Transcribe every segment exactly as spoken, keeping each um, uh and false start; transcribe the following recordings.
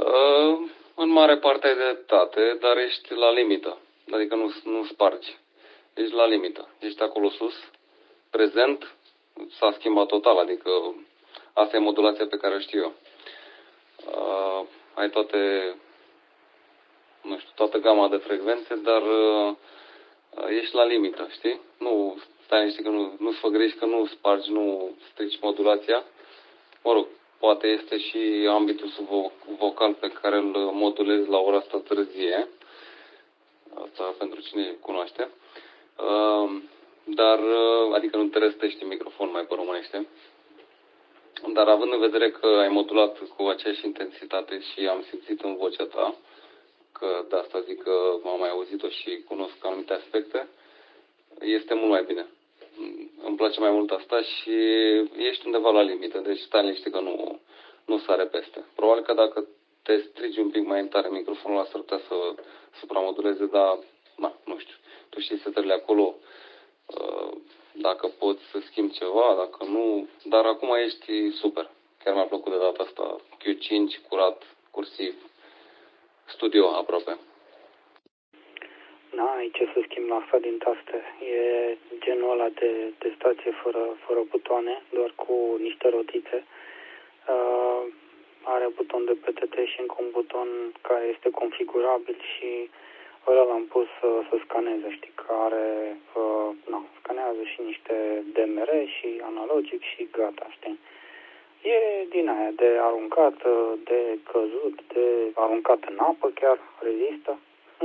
Uh, în mare parte ai dreptate, dar ești la limită. Adică nu, nu spargi. Ești la limită. Ești acolo sus, prezent, s-a schimbat total, adică asta e modulația pe care o știu eu. Uh, ai toate, nu știu, toată gama de frecvențe, dar uh, ești la limită, știi? Nu stai niște că nu, nu-ți fă griji, că nu spargi, nu strici modulația. Mă rog, poate este și ambitul vocal pe care îl modulezi la ora asta târzie. Asta pentru cine cunoaște. Dar, adică nu te răstești în microfon, mai pe românește. Dar având în vedere că ai modulat cu aceeași intensitate și am simțit în vocea ta, că de asta zic că am mai auzit-o și cunosc anumite aspecte, este mult mai bine. Îmi place mai mult asta și ești undeva la limită, deci stai liniște că nu, nu sare peste. Probabil că dacă te strigi un pic mai tare microfonul ăla s-ar putea să supramoduleze, dar na, nu știu. Tu știi setările acolo, dacă poți să schimbi ceva, dacă nu, dar acum ești super. Chiar mi-a plăcut de data asta. Q cinci, curat, cursiv, studio aproape. N-ai ce să schimbi la asta din taste. E genul ăla de, de stație fără, fără butoane, doar cu niște rotițe. Uh, are buton de P T T și încă un buton care este configurabil și ăla l-am pus să, să scaneze, știi, că are, uh, na, scanează și niște D M R și analogic și gata, știi. E din aia de aruncat, de căzut, de aruncat în apă chiar, rezistă.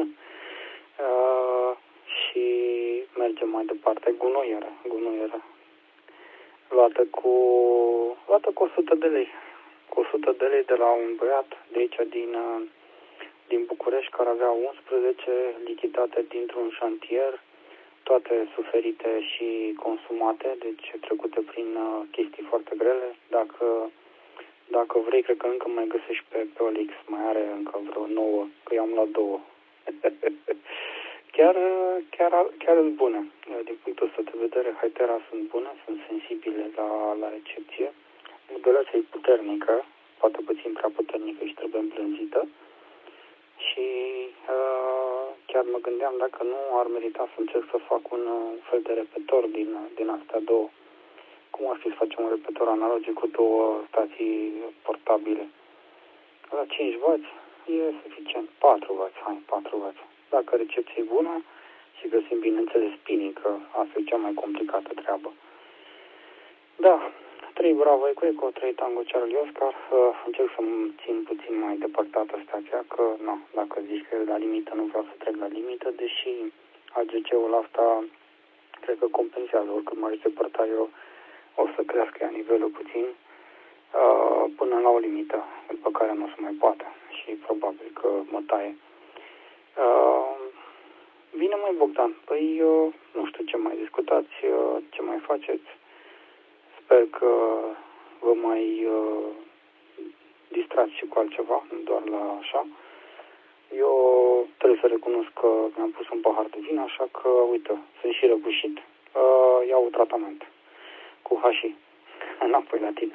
Uh, și mergem mai departe. Gunoieră, gunoieră. Luată cu, luată cu o sută de lei. Cu o sută de lei de la un băiat de aici din, din București care avea unsprezece lichidate dintr-un șantier, toate suferite și consumate, deci trecute prin chestii foarte grele. Dacă, dacă vrei, cred că încă mai găsești pe, pe O L X, mai are încă vreo nouă, că i-am luat două. Chiar, chiar, chiar sunt bune. Din punctul ăsta de vedere, Hytera sunt bune, sunt sensibile la, la recepție. Modulația e puternică, poate puțin prea puternică și trebuie îmblânzită. Și uh, chiar mă gândeam dacă nu ar merita să încerc să fac un uh, fel de repetor din, din astea două. Cum ar fi să facem un repetor analogic cu două stații portabile? La cinci wați e suficient. patru wați, hai, patru wați. Dacă recepția e bună și găsim, bineînțeles, spinning, că asta e cea mai complicată treabă. Da, trei Bravo Eco Eco, trei Tango Charlie Oscar. Uh, încerc să-mi țin puțin mai depărtată stația, că, na, dacă zici că e la limită, nu vreau să trec la limită, deși A G C-ul asta cred că compensează. Oricât m-aș depărta eu, o să crească ea nivelul puțin, uh, până la o limită, după care nu o să mai poate și probabil că mă taie. Uh, bine, măi, Bogdan, păi uh, nu știu ce mai discutați, uh, ce mai faceți. Sper că vă mai uh, distrați și cu altceva, nu doar la așa. Eu trebuie să recunosc că mi-am pus un pahar de vin, așa că, uite, sunt și răgușit, uh, iau tratament cu hașii. Înapoi la tine.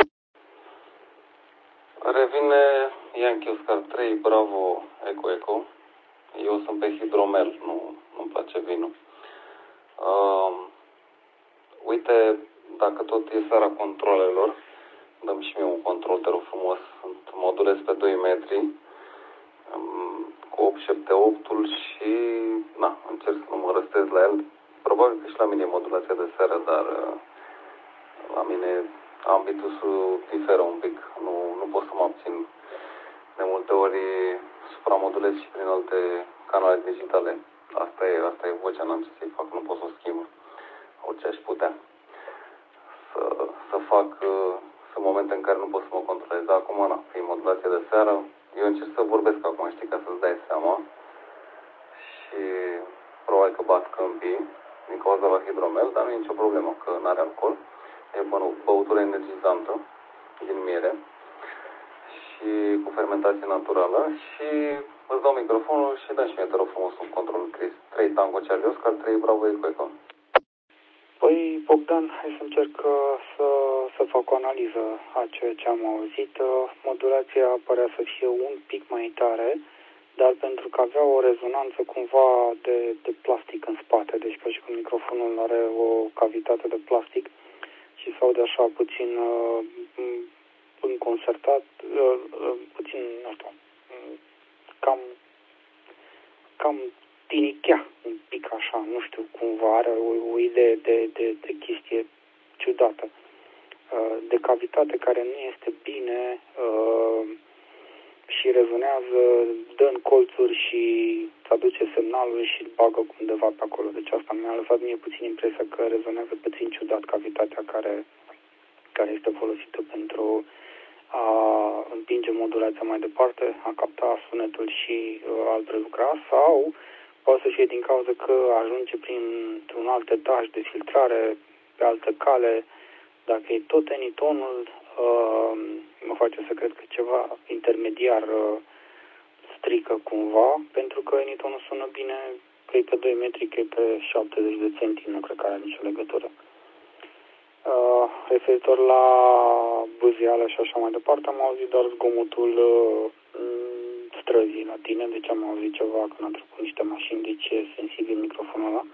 Revine Yankee Oscar trei Bravo Eco Eco. Eu sunt pe hidromel, nu, nu-mi place vinul. Uh, uite, dacă tot e seara controlelor, dăm și mie un control, te rog frumos. Modulez pe doi metri, um, cu opt șapte opt-ul și na, încerc să nu mă răstez la el. Probabil că și la mine e modulația de seară, dar uh, la mine ambitul diferă un pic. Nu, nu pot să mă abțin. De multe ori supramodulez și prin alte canale digitale. Asta e, asta e vocea, n-am ce să-i fac, nu pot să o schimb. Orice aș putea. Să, să fac, sunt momente în care nu pot să mă controlez. Dar acum, na, prin modulație de seară, eu încerc să vorbesc acum, știi, ca să-ți dai seama. Și probabil că bat câmpii din cauza la hidromel, dar nu e nicio problemă, că n-are alcool. E băutură energizantă din miere și cu fermentație naturală și îți dau microfonul și dă și mie, te rog frumos, sub controlul Chris. trei Tango Charlie Oscar, trei Bravo Eco Eco. Păi, Bogdan, hai să încerc să, să să fac o analiză a ceea ce am auzit. Modulația părea să fie un pic mai tare, dar pentru că avea o rezonanță cumva de, de plastic în spate, deci ca și cum microfonul are o cavitate de plastic și se aude așa puțin uh, înconcertat, uh, uh, puțin, nu știu, cam, cam tinichea un pic așa, nu știu, cumva are o, o idee de, de, de chestie ciudată, uh, de cavitate care nu este bine uh, și rezonează, dă în colțuri și aduce semnalul și îl bagă undeva pe acolo. Deci asta mi-a lăsat mie puțin impresia că rezonează puțin ciudat cavitatea care, care este folosită pentru a împinge modulația mai departe, a capta sunetul și uh, a prelucra, sau poate să fie din cauza că ajunge printr-un alt etaj de filtrare pe altă cale. Dacă e tot enitonul, uh, mă face să cred că ceva intermediar uh, strică cumva, pentru că enitonul sună bine, că e pe doi metri, că e pe șaptezeci de centi, nu cred că are nicio legătură. Uh, referitor la bâzială și așa mai departe, am auzit doar zgomotul uh, străzii la tine, deci am auzit ceva când am trecut niște mașini, deci e sensibil microfonul ăla.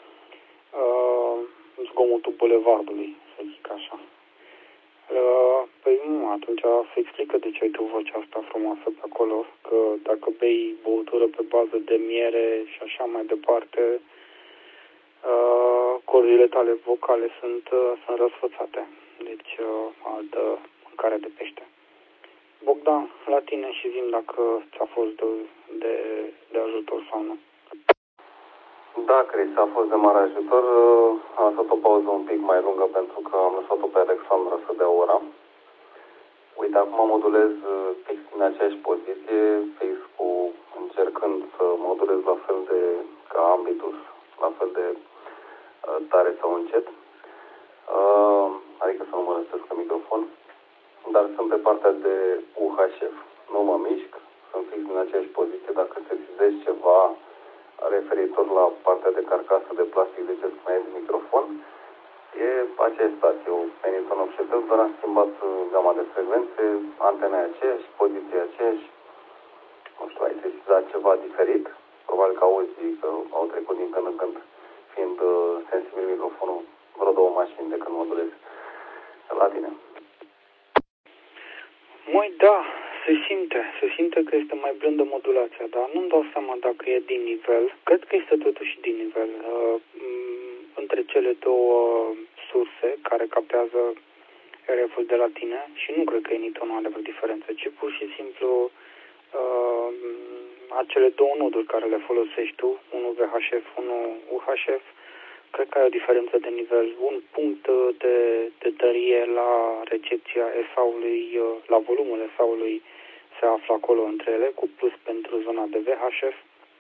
Uh, zgomotul bulevardului, să zic așa. Uh, păi nu, atunci se explică de ce ai tu vocea asta frumoasă pe acolo, că dacă bei băutură pe bază de miere și așa mai departe, uh, corzile tale vocale sunt, uh, sunt răsfățate, deci uh, altă mâncare de pește. Bogdan, la tine și zi-mi dacă ți-a fost de, de, de ajutor sau nu. Da, Chris, a fost de mare ajutor. Am lăsat o pauză un pic mai lungă pentru că am lăsat-o pe Alexandra să dea ora. Uite, acum modulez fix în aceeași poziție, fix cu încercând să modulez la fel de ca ambitus, la fel de uh, tare sau încet. Uh, adică să nu mă lăsesc în microfon. Dar sunt pe partea de U H F. Nu mă mișc, sunt fix în aceeași poziție. Dacă sesizezi ceva referitor la partea de carcasă de plastic de ce spuneai de microfon, e aceeași stație, o Peniton Obșetel, doar am schimbat gama de frecvențe, antena e aceeași, poziția e aceeași. Nu știu, ai sesizat ceva diferit? Probabil că auzi că au trecut din când în când, fiind uh, sensibil microfonul, vreo două mașini de când modulezi la tine. Măi, da, se simte, se simte că este mai blândă modulația, dar nu-mi dau seama dacă e din nivel. Cred că este totuși din nivel. Uh, între cele două surse care captează R F-ul de la tine și nu cred că enitonul are vreo diferență, ci pur și simplu uh, acele două noduri care le folosești tu, unul V H F, unul U H F, cred că ai o diferență de nivel, un punct de, de tărie la recepția S A-ului, la volumul S A-ului se află acolo între ele, cu plus pentru zona de V H F.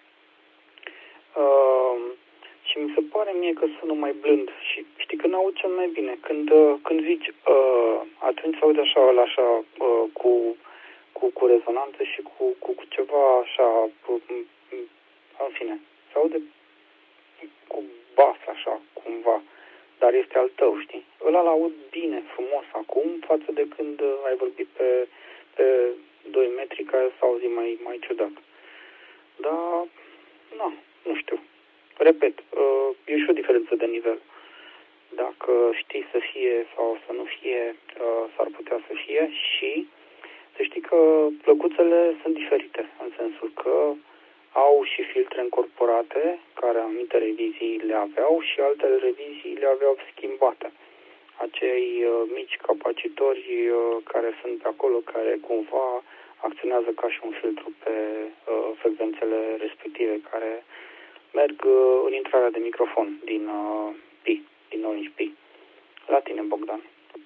Uh, și mi se pare mie că sună mai blând și știi când aud cel mai bine, când, când zici, uh, atunci se aude așa, așa uh, cu, cu, cu rezonanță și cu, cu, cu ceva așa, cu, în fine, se aude cu bas așa, cumva, dar este al tău, știi? Ăla l-aud bine, frumos acum, față de când ai vorbit pe, pe doi metri, care s-a auzit mai, mai ciudat. Dar, nu, nu știu. Repet, e și o diferență de nivel. Dacă știi să fie sau să nu fie, s-ar putea să fie și să știi că plăcuțele sunt diferite, în sensul că au și filtre încorporate, care anumite revizii le aveau și altele revizii le aveau schimbate. Acei uh, mici capacitori uh, care sunt pe acolo, care cumva acționează ca și un filtru pe uh, frecvențele respective, care merg uh, în intrarea de microfon din uh, Pi, din Orange Pi. La tine, Bogdan.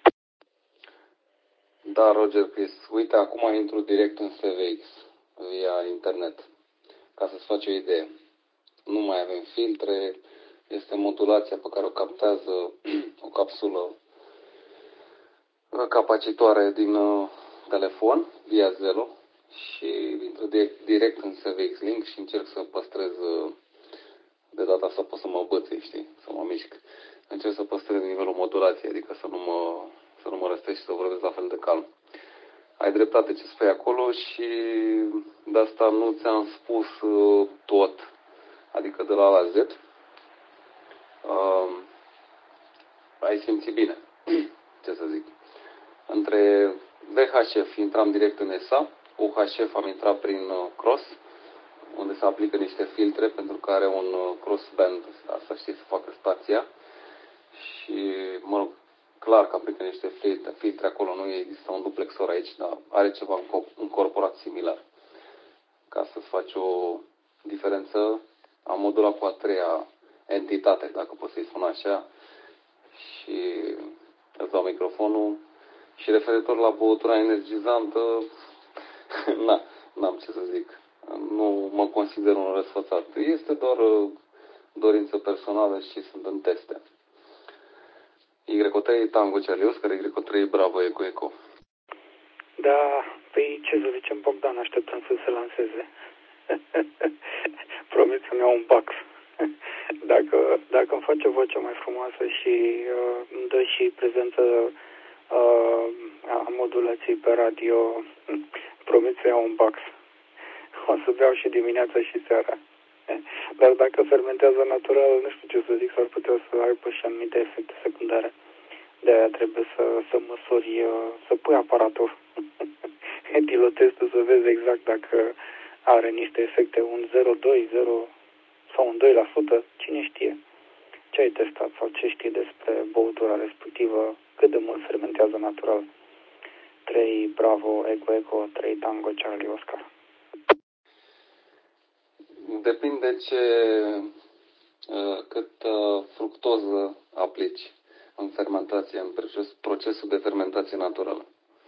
Da, Roger Chris. Uite, acum intru direct în S V X via internet, ca să-ți faci o idee. Nu mai avem filtre, este modulația pe care o captează o capsulă capacitoare din uh, telefon, via Zelo, și intru direct, direct în S V X Link și încerc să păstrez, uh, de data asta pot să mă bățui, știi, să mă mișc. Încerc să păstrez nivelul modulației, adică să nu mă să nu mă răstești și să vorbesc la fel de calm. Ai dreptate ce spui acolo și de asta nu ți-am spus uh, tot, adică de la A la Z. Uh, ai simțit bine, ce să zic. Între V H F intram direct în S A, U H F am intrat prin uh, cross, unde se aplică niște filtre pentru că are un uh, crossband, asta știi să facă stația. Și, mă rog, clar că aplică niște filtre, filtre acolo, nu există un duplexor aici, dar are ceva încorporat similar. Ca să-ți faci o diferență, am modulat cu a treia entitate, dacă pot să-i spun așa, și îți dau microfonul. Și referitor la băutura energizantă, na, n-am ce să zic. Nu mă consider un răsfățat. Este doar dorință personală și sunt în teste. Y O trei Tango Charlie Oscar, Y O trei Bravo Eco Eco. Da, păi ce să zicem, Bogdan, așteptăm să se lanseze. Promit să-mi iau un pax. Dacă, dacă îmi face vocea mai frumoasă și uh, îmi dă și prezență uh, a modulației pe radio, promit să iau un pax. O să beau și dimineața și seara. Dar dacă fermentează natural, nu știu ce să zic, s-ar putea să aibă și anumite efecte secundare. De-aia trebuie să, să măsori, să pui aparatul, etilotestul, să vezi exact dacă are niște efecte, un zero virgulă doi, zero sau un doi la sută, cine știe. Ce ai testat sau ce știi despre băutura respectivă, cât de mult fermentează natural. trei Bravo Eco Eco, trei Tango Charlie Oscar. Depinde ce, cât fructoză aplici în fermentație, în procesul de fermentație naturală.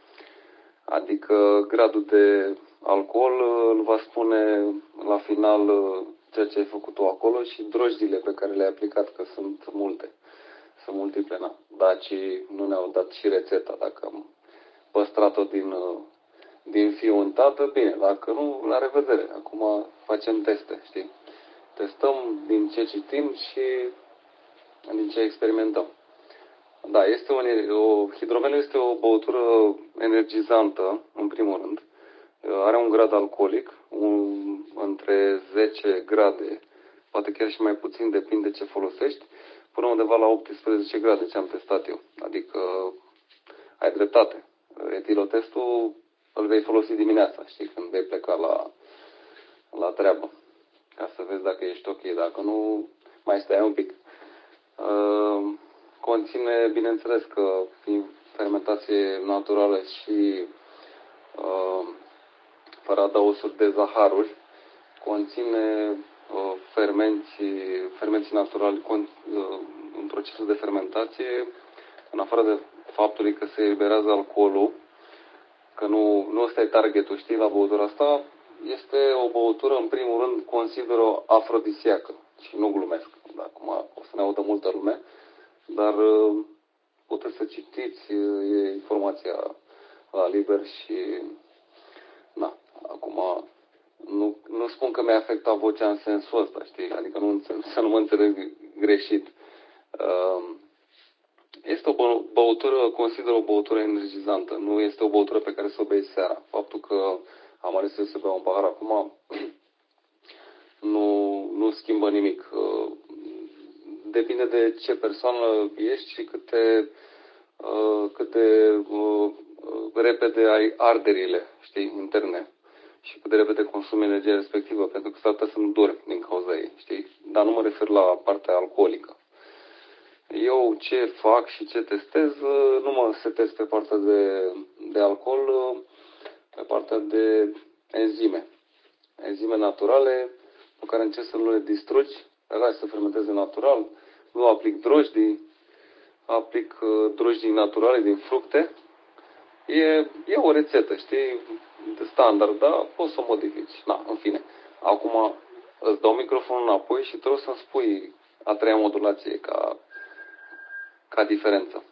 Adică gradul de alcool îl va spune la final ceea ce ai făcut tu acolo și drojdile pe care le-ai aplicat, că sunt multe, sunt multiple. Na. Dacii nu ne-au dat și rețeta, dacă am păstrat-o din, din fiu în tată, bine, dacă nu, la revedere. Acum facem teste, știi? Testăm din ce citim și din ce experimentăm. Da, este o, o hidromelul este o băutură energizantă, în primul rând. Are un grad alcoolic, un, între zece grade, poate chiar și mai puțin, depinde ce folosești, până undeva la optsprezece grade, ce am testat eu. Adică ai dreptate. Etilotestul îl vei folosi dimineața, știi, când vei pleca la, la treabă, ca să vezi dacă ești ok. Dacă nu, mai stai un pic. Uh, Conține, bineînțeles că fiind fermentație naturală și uh, fără adaosuri de zaharuri, conține uh, fermenții, fermenții naturali con, uh, în procesul de fermentație, în afară de faptului că se eliberează alcoolul, că nu, nu ăsta e targetul, știi, la băutura asta, este o băutură, în primul rând, consider-o afrodisiacă și nu glumesc. Acum o să ne audă multă lume, dar puteți să citiți, e informația la liber și na, acum nu, nu spun că mi-a afectat vocea în sensul ăsta, știi, adică nu, să nu mă înțeleg greșit. Este o băutură, consider o băutură energizantă, nu este o băutură pe care să o bei seara. Faptul că am ales să beau un pahar acum nu, nu schimbă nimic. Depinde de ce persoană ești și câte, cât de repede ai arderile, știi, interne și cât de repede consumi energia respectivă, pentru că s-ar putea să nu dormi din cauza ei, știi? Dar nu mă refer la partea alcoolică. Eu ce fac și ce testez, nu mă setez pe partea de, de alcool, pe partea de enzime. Enzime naturale pe care încerc să nu le distrugi, le lași să fermenteze natural, nu aplic drojdii, aplic drojdii naturale din fructe. E, e o rețetă, știi, de standard, dar poți să o modifici. Na, în fine. Acum îți dau microfonul înapoi și trebuie să-mi spui a treia modulație ca, ca diferență.